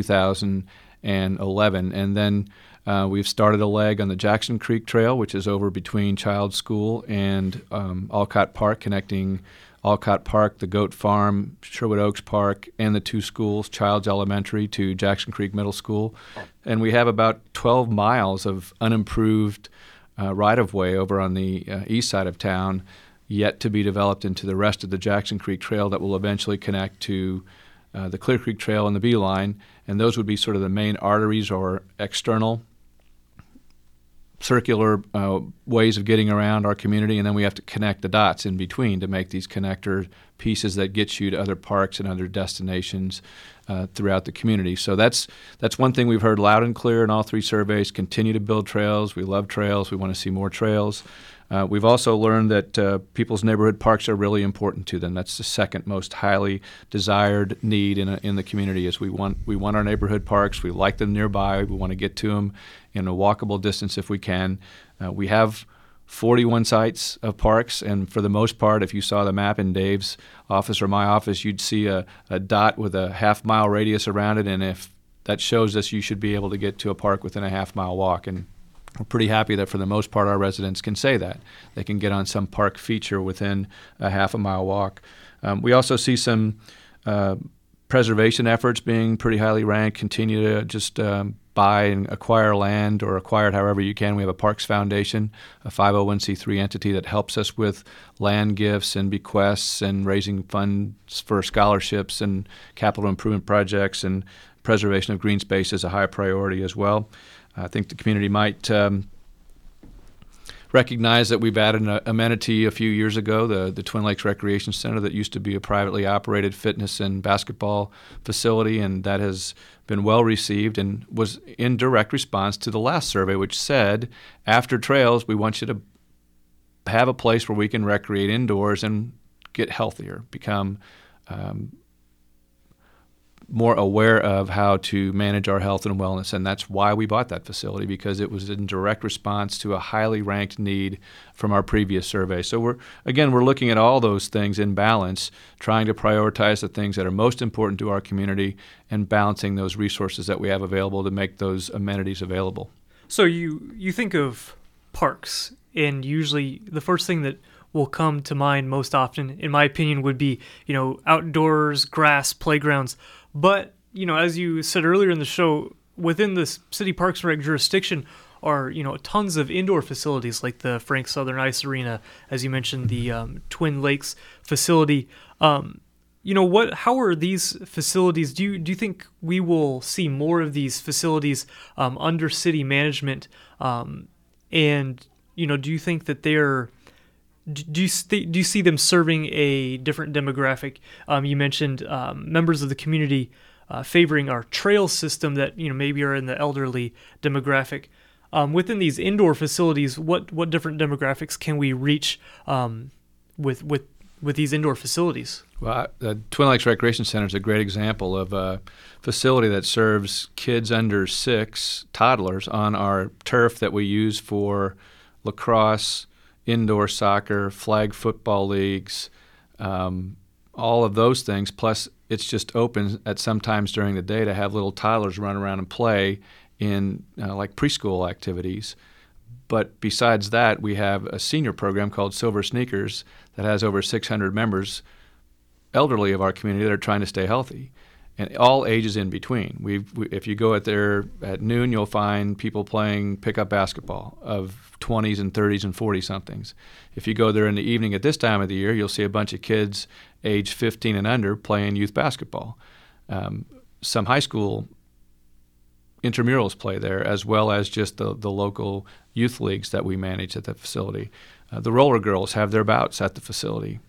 2011. And then we've started a leg on the Jackson Creek Trail, which is over between Child's School and Alcott Park, connecting Alcott Park, the Goat Farm, Sherwood Oaks Park, and the 2 schools, Child's Elementary to Jackson Creek Middle School. And we have about 12 miles of unimproved right-of-way over on the east side of town yet to be developed into the rest of the Jackson Creek Trail that will eventually connect to the Clear Creek Trail and the Beeline. And those would be sort of the main arteries or external circular ways of getting around our community, and then we have to connect the dots in between to make these connector pieces that get you to other parks and other destinations throughout the community. So that's one thing we've heard loud and clear in all 3 surveys. Continue to build trails. We love trails. We want to see more trails. We've also learned that people's neighborhood parks are really important to them. That's the second most highly desired need in the community. Is we want our neighborhood parks. We like them nearby. We want to get to them in a walkable distance if we can. We have 41 sites of parks, and for the most part, if you saw the map in Dave's office or my office, you'd see a dot with a half-mile radius around it, and if that shows us you should be able to get to a park within a half-mile walk. And we're pretty happy that for the most part our residents can say that. They can get on some park feature within a half-a-mile walk. We also see some preservation efforts being pretty highly ranked, continue to just buy and acquire land or acquire it however you can. We have a Parks Foundation, a 501c3 entity that helps us with land gifts and bequests and raising funds for scholarships and capital improvement projects, and preservation of green space is a high priority as well. I think the community might recognize that we've added an amenity a few years ago, the Twin Lakes Recreation Center that used to be a privately operated fitness and basketball facility, and that has been well received and was in direct response to the last survey, which said, after trails, we want you to have a place where we can recreate indoors and get healthier, become more aware of how to manage our health and wellness. And that's why we bought that facility, because it was in direct response to a highly ranked need from our previous survey. So we're looking at all those things in balance, trying to prioritize the things that are most important to our community and balancing those resources that we have available to make those amenities available. So you think of parks, and usually the first thing that will come to mind most often, in my opinion, would be, outdoors, grass, playgrounds. But, as you said earlier in the show, within the City Parks and Rec jurisdiction are, tons of indoor facilities like the Frank Southern Ice Arena, as you mentioned, the Twin Lakes facility. How are these facilities? Do you think we will see more of these facilities under city management? And, do you think that they're... Do you see them serving a different demographic? You mentioned members of the community favoring our trail system that maybe are in the elderly demographic. Within these indoor facilities, what different demographics can we reach with these indoor facilities? Well, the Twin Lakes Recreation Center is a great example of a facility that serves kids under 6, toddlers, on our turf that we use for lacrosse, indoor soccer, flag football leagues, all of those things. Plus, it's just open at some times during the day to have little toddlers run around and play in like preschool activities. But besides that, we have a senior program called Silver Sneakers that has over 600 members, elderly of our community, that are trying to stay healthy. and all ages in between. If you go there at noon, you'll find people playing pickup basketball of 20s and 30s and 40-somethings. If you go there in the evening at this time of the year, you'll see a bunch of kids age 15 and under playing youth basketball. Some high school intramurals play there, as well as just the local youth leagues that we manage at the facility. The roller girls have their bouts at the facility.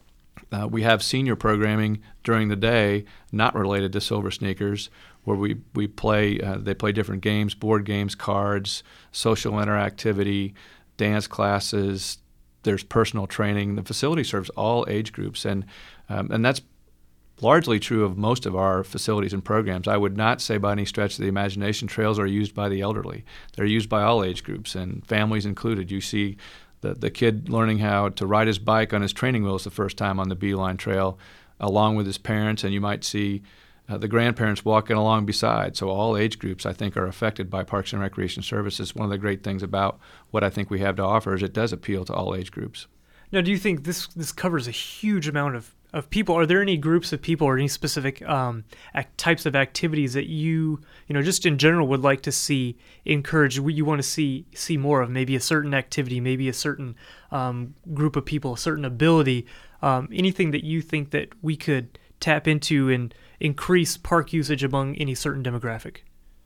We have senior programming during the day, not related to Silver Sneakers, where we play. They play different games, board games, cards, social interactivity, dance classes. There's personal training. The facility serves all age groups, and that's largely true of most of our facilities and programs. I would not say by any stretch of the imagination trails are used by the elderly. They're used by all age groups, and families included. You see the kid learning how to ride his bike on his training wheels the first time on the Beeline Trail, along with his parents, and you might see the grandparents walking along beside. So all age groups, I think, are affected by Parks and Recreation Services. One of the great things about what I think we have to offer is it does appeal to all age groups. Now, do you think this covers a huge amount of people? Are there any groups of people or any specific types of activities that you just in general would like to see encouraged? You want to see more of, maybe a certain activity, maybe a certain group of people, a certain ability, anything that you think that we could tap into and increase park usage among any certain demographic?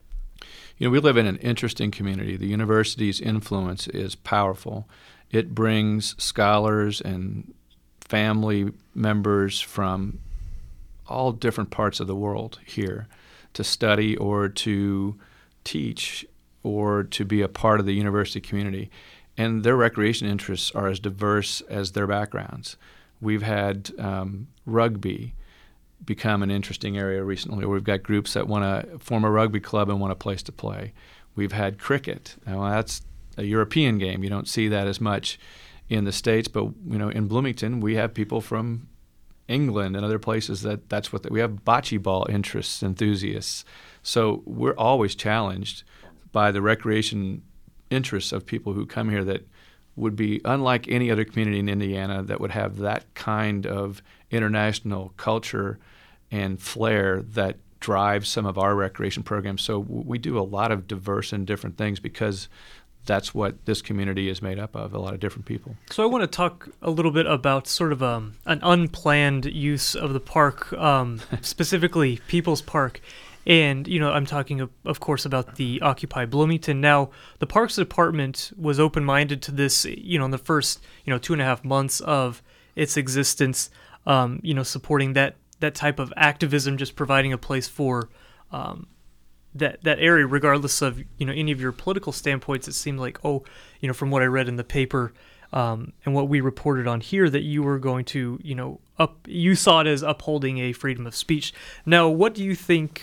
We live in an interesting community. The university's influence is powerful. It brings scholars and family members from all different parts of the world here to study or to teach or to be a part of the university community. And their recreation interests are as diverse as their backgrounds. We've had rugby become an interesting area recently. We've got groups that want to form a rugby club and want a place to play. We've had cricket. Now, that's a European game. You don't see that as much in the States, but in Bloomington we have people from England and other places that's what we have bocce ball interests, enthusiasts. So we're always challenged by the recreation interests of people who come here that would be unlike any other community in Indiana that would have that kind of international culture and flair that drives some of our recreation programs. So we do a lot of diverse and different things because that's what this community is made up of, a lot of different people. So I want to talk a little bit about sort of an unplanned use of the park, specifically People's Park. And, I'm talking, of course, about the Occupy Bloomington. Now, the Parks Department was open-minded to this, in the first, 2.5 months of its existence, supporting that type of activism, just providing a place for that area, regardless of any of your political standpoints. It seemed like, from what I read in the paper and what we reported on here, that you were going to you saw it as upholding a freedom of speech. Now, what do you think?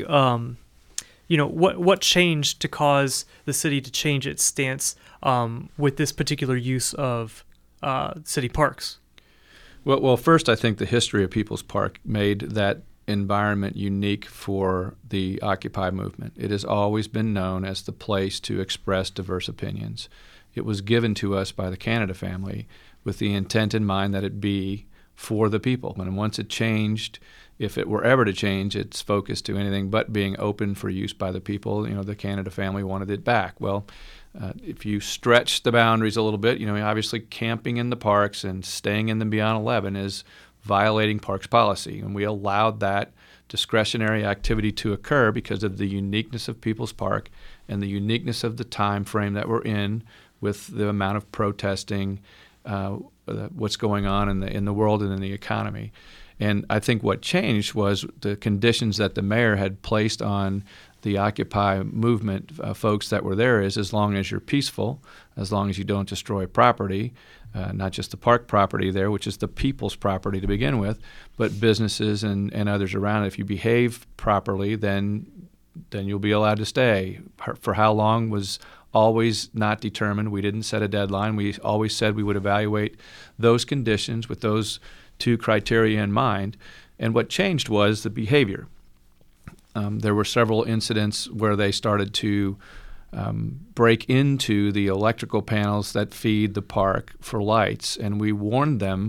What changed to cause the city to change its stance with this particular use of city parks? Well, first, I think the history of People's Park made that environment unique for the Occupy movement. It has always been known as the place to express diverse opinions. It was given to us by the Canada family with the intent in mind that it be for the people. And once it changed, if it were ever to change its focus to anything but being open for use by the people, the Canada family wanted it back. Well, if you stretch the boundaries a little bit, obviously camping in the parks and staying in them beyond 11 is violating parks policy, and we allowed that discretionary activity to occur because of the uniqueness of People's Park and the uniqueness of the time frame that we're in with the amount of protesting, what's going on in the world and in the economy. And I think what changed was the conditions that the mayor had placed on the Occupy movement folks that were there is as long as you're peaceful, as long as you don't destroy property, not just the park property there, which is the people's property to begin with, but businesses and others around it. If you behave properly, then you'll be allowed to stay. For how long was always not determined. We didn't set a deadline. We always said we would evaluate those conditions with those two criteria in mind. And what changed was the behavior. There were several incidents where they started to break into the electrical panels that feed the park for lights, and we warned them,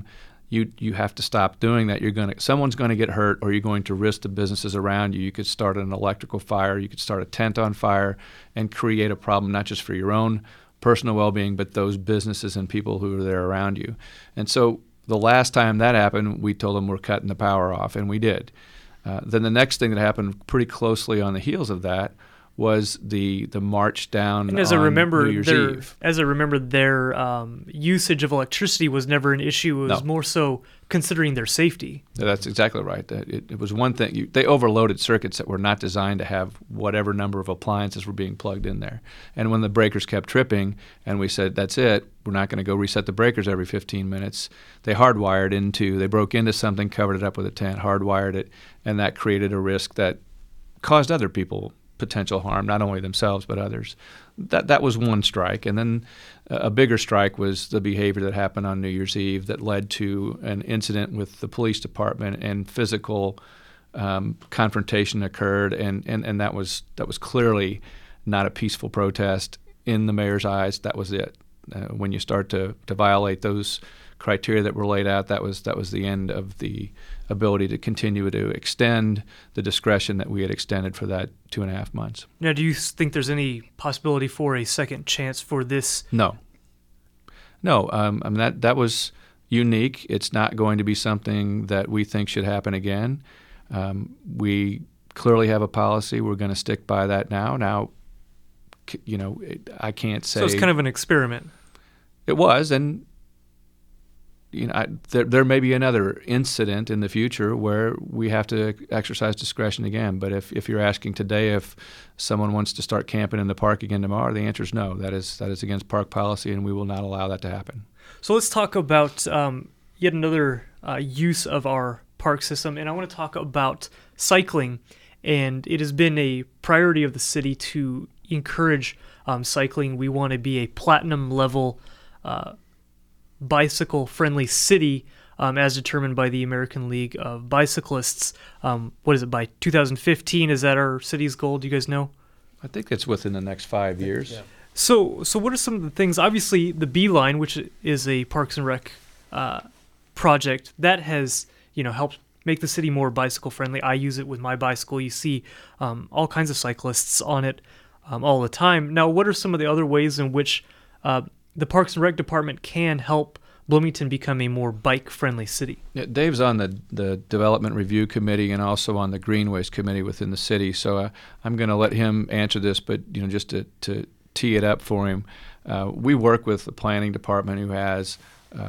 you have to stop doing that. Someone's going to get hurt, or you're going to risk the businesses around you. You could start an electrical fire, you could start a tent on fire, and create a problem not just for your own personal well-being, but those businesses and people who are there around you. And so the last time that happened, we told them we're cutting the power off, and we did. Then the next thing that happened pretty closely on the heels of that was the march down and as on I remember, New Year's Eve. As I remember, their usage of electricity was never an issue. It was more so considering their safety. That's exactly right. It was one thing. They overloaded circuits that were not designed to have whatever number of appliances were being plugged in there. And when the breakers kept tripping and we said, that's it, we're not going to go reset the breakers every 15 minutes, they broke into something, covered it up with a tent, hardwired it, and that created a risk that caused other people potential harm, not only themselves but others. That was one strike. And then a bigger strike was the behavior that happened on New Year's Eve that led to an incident with the police department, and physical confrontation occurred, and that was clearly not a peaceful protest in the mayor's eyes. That was it. When you start to violate those criteria that were laid out, that was the end of the ability to continue to extend the discretion that we had extended for that 2.5 months. Now, do you think there's any possibility for a second chance for this? No. I mean, that was unique. It's not going to be something that we think should happen again. We clearly have a policy. We're going to stick by that now. Now, I can't say. So it's kind of an experiment. It was, and there may be another incident in the future where we have to exercise discretion again. But if you're asking today if someone wants to start camping in the park again tomorrow, the answer is no. That is against park policy, and we will not allow that to happen. So let's talk about yet another use of our park system, and I want to talk about cycling. And it has been a priority of the city to encourage cycling. We want to be a platinum level bicycle-friendly city, as determined by the American League of Bicyclists. What is it, by 2015? Is that our city's goal? Do you guys know? I think it's within the next 5 years. Yeah. So what are some of the things? Obviously, the Beeline, which is a Parks and Rec project, that has helped make the city more bicycle-friendly. I use it with my bicycle. You see all kinds of cyclists on it all the time. Now, what are some of the other ways in which the Parks and Rec Department can help Bloomington become a more bike-friendly city? Yeah, Dave's on the Development Review Committee and also on the Greenways Committee within the city, so I'm going to let him answer this, but just to tee it up for him, we work with the planning department who has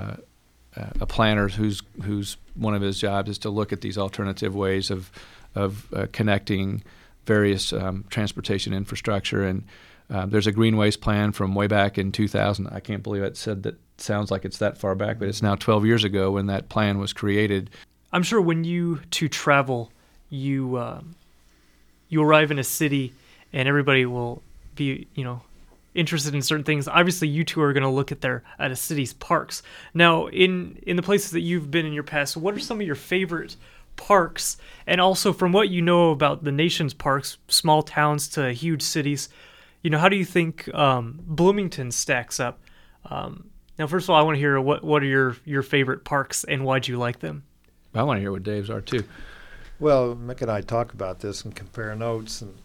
a planner whose one of his jobs is to look at these alternative ways of connecting various transportation infrastructure. And there's a Greenways plan from way back in 2000. I can't believe it said that. Sounds like it's that far back, but it's now 12 years ago when that plan was created. I'm sure when you two travel, you arrive in a city and everybody will be interested in certain things. Obviously, you two are going to look at a city's parks. Now, in the places that you've been in your past, what are some of your favorite parks? And also, from what you know about the nation's parks, small towns to huge cities, how do you think Bloomington stacks up? Now, first of all, I want to hear what are your favorite parks and why'd you like them? I want to hear what Dave's are too. Well, Mick and I talk about this and compare notes, and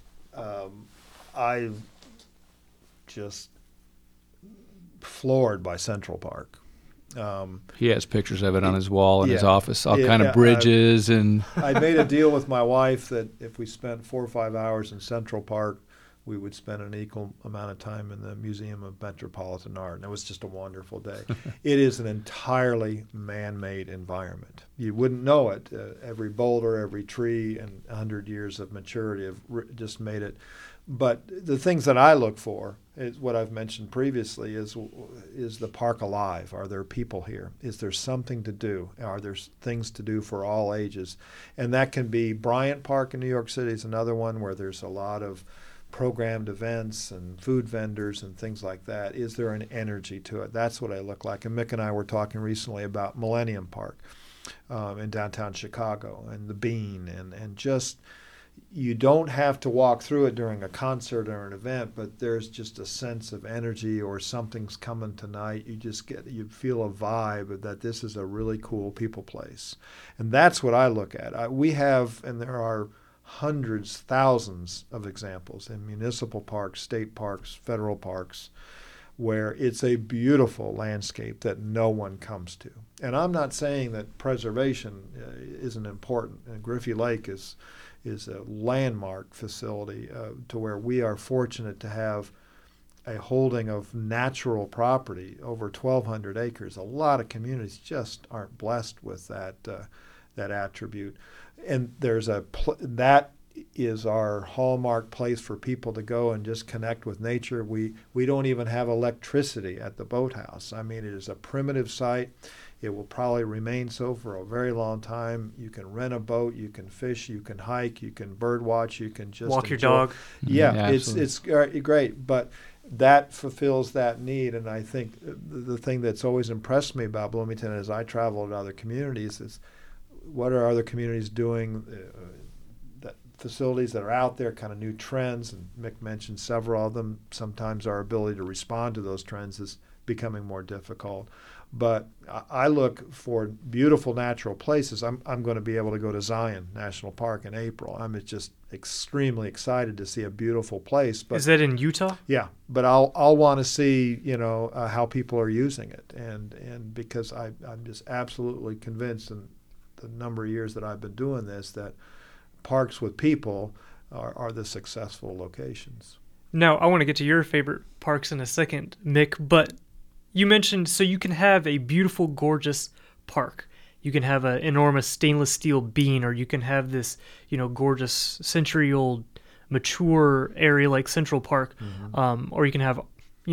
I just floored by Central Park. He has pictures of it on his wall in his office, all kind of bridges. And I made a deal with my wife that if we spent 4 or 5 hours in Central Park, we would spend an equal amount of time in the Museum of Metropolitan Art, and it was just a wonderful day. It is an entirely man-made environment. You wouldn't know it. Every boulder, every tree, and 100 years of maturity have just made it. But the things that I look for is what I've mentioned previously is the park alive? Are there people here? Is there something to do? Are there things to do for all ages? And that can be Bryant Park in New York City is another one where there's a lot of programmed events and food vendors and things like that. Is there an energy to it? That's what I look like. And Mick and I were talking recently about Millennium Park in downtown Chicago and the Bean and just you don't have to walk through it during a concert or an event, but there's just a sense of energy or something's coming tonight. You feel a vibe that this is a really cool people place. And that's what I look at. We have, and there are hundreds, thousands of examples in municipal parks, state parks, federal parks, where it's a beautiful landscape that no one comes to. And I'm not saying that preservation isn't important. And Griffey Lake is a landmark facility to where we are fortunate to have a holding of natural property over 1,200 acres. A lot of communities just aren't blessed with that attribute. And there's that is our hallmark place for people to go and just connect with nature. We don't even have electricity at the boathouse. I mean, it is a primitive site. It will probably remain so for a very long time. You can rent a boat, you can fish, you can hike, you can bird watch, you can just walk your enjoy. dog. Yeah, it's great, but that fulfills that need. And I think the thing that's always impressed me about Bloomington as I travel to other communities is what are other communities doing, facilities that are out there, kind of new trends, and Mick mentioned several of them. Sometimes our ability to respond to those trends is becoming more difficult. But I look for beautiful natural places. I'm going to be able to go to Zion National Park in April. I'm just extremely excited to see a beautiful place. But is that in Utah? Yeah, but I'll want to see how people are using it, and because I'm just absolutely convinced in the number of years that I've been doing this that parks with people are the successful locations. Now, I want to get to your favorite parks in a second, Mick, but you mentioned so you can have a beautiful, gorgeous park. You can have an enormous stainless steel bean, or you can have this, gorgeous century-old mature area like Central Park, or you can have,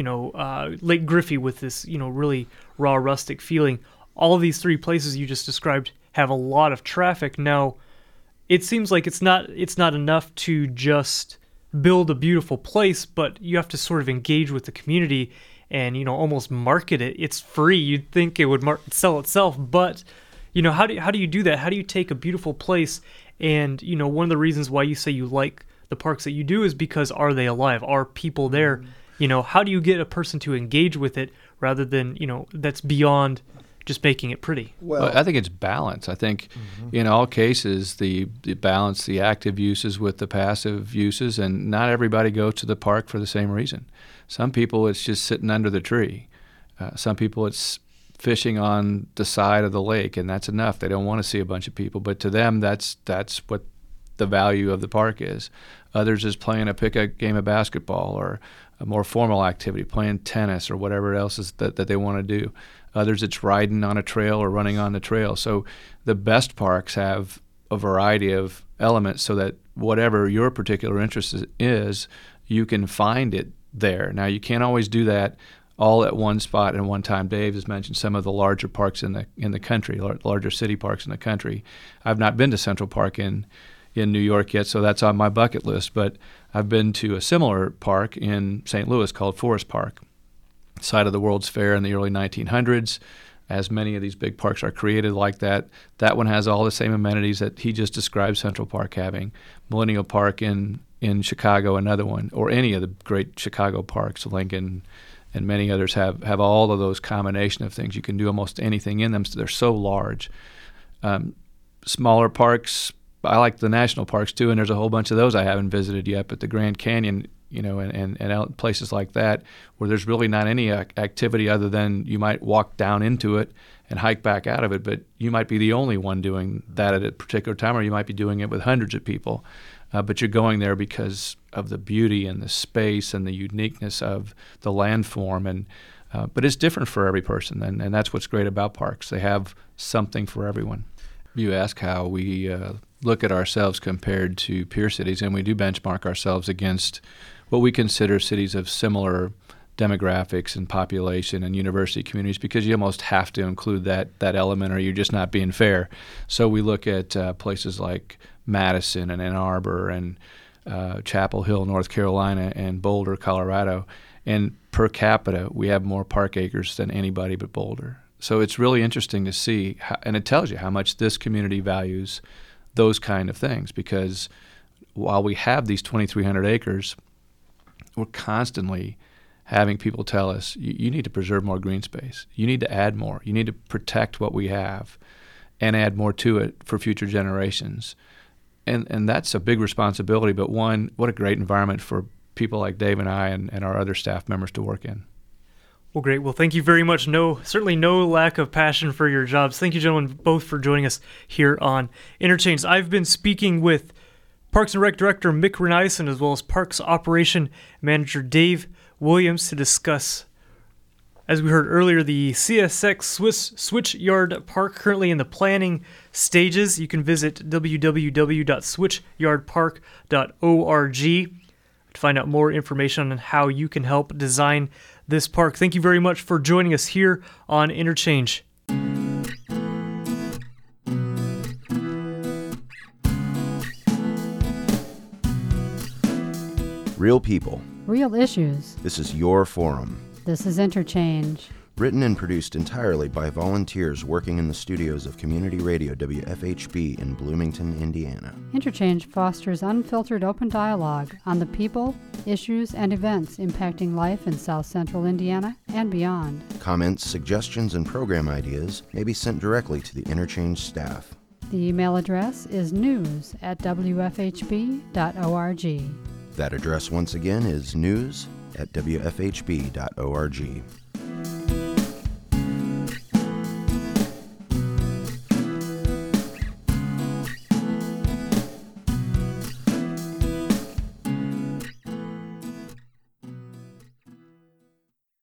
Lake Griffey with this, really raw, rustic feeling. All of these three places you just described have a lot of traffic. Now, it seems like it's not enough to just build a beautiful place, but you have to sort of engage with the community and almost market it. It's free. You'd think it would sell itself, but how do you do that? How do you take a beautiful place and one of the reasons why you say you like the parks that you do is because are they alive? Are people there? How do you get a person to engage with it rather than that's beyond just making it pretty? Well, I think it's balance. I think in all cases, the balance the active uses with the passive uses, and not everybody goes to the park for the same reason. Some people, it's just sitting under the tree. Some people, it's fishing on the side of the lake, and that's enough. They don't want to see a bunch of people, but to them, that's what the value of the park is. Others is playing a pickup game of basketball or a more formal activity, playing tennis or whatever else is that they want to do. Others, it's riding on a trail or running on the trail. So the best parks have a variety of elements so that whatever your particular interest is, you can find it there. Now, you can't always do that all at one spot and one time. Dave has mentioned some of the larger parks in the country, larger city parks in the country. I've not been to Central Park in New York yet, so that's on my bucket list. But I've been to a similar park in St. Louis called Forest Park, site of the World's Fair in the early 1900s. As many of these big parks are created like that, that one has all the same amenities that he just described Central Park having. Millennial Park in Chicago, another one, or any of the great Chicago parks, Lincoln and many others have all of those combination of things. You can do almost anything in them. So they're so large. Smaller parks, I like the national parks too, and there's a whole bunch of those I haven't visited yet, but the Grand Canyon, and out places like that where there's really not any activity other than you might walk down into it and hike back out of it, but you might be the only one doing that at a particular time, or you might be doing it with hundreds of people. But you're going there because of the beauty and the space and the uniqueness of the landform. But it's different for every person, and that's what's great about parks. They have something for everyone. You ask how we look at ourselves compared to peer cities, and we do benchmark ourselves against what we consider cities of similar demographics and population and university communities, because you almost have to include that element or you're just not being fair. So we look at places like Madison and Ann Arbor and Chapel Hill, North Carolina, and Boulder, Colorado. And per capita, we have more park acres than anybody but Boulder. So it's really interesting to see, and it tells you how much this community values those kind of things, because while we have these 2,300 acres, we're constantly having people tell us, you need to preserve more green space. You need to add more. You need to protect what we have and add more to it for future generations. And that's a big responsibility, but one, what a great environment for people like Dave and I and our other staff members to work in. Well, great. Well, thank you very much. Certainly no lack of passion for your jobs. Thank you, gentlemen, both for joining us here on Interchange. I've been speaking with Parks and Rec Director Mick Renison as well as Parks Operation Manager Dave Williams to discuss, as we heard earlier, the CSX Switchyard Park currently in the planning stages. You can visit www.switchyardpark.org to find out more information on how you can help design this park. Thank you very much for joining us here on Interchange. Real people. Real issues. This is your forum. This is Interchange. Written and produced entirely by volunteers working in the studios of Community Radio WFHB in Bloomington, Indiana. Interchange fosters unfiltered open dialogue on the people, issues, and events impacting life in South Central Indiana and beyond. Comments, suggestions, and program ideas may be sent directly to the Interchange staff. The email address is news@wfhb.org. That address once again is news@wfhb.org.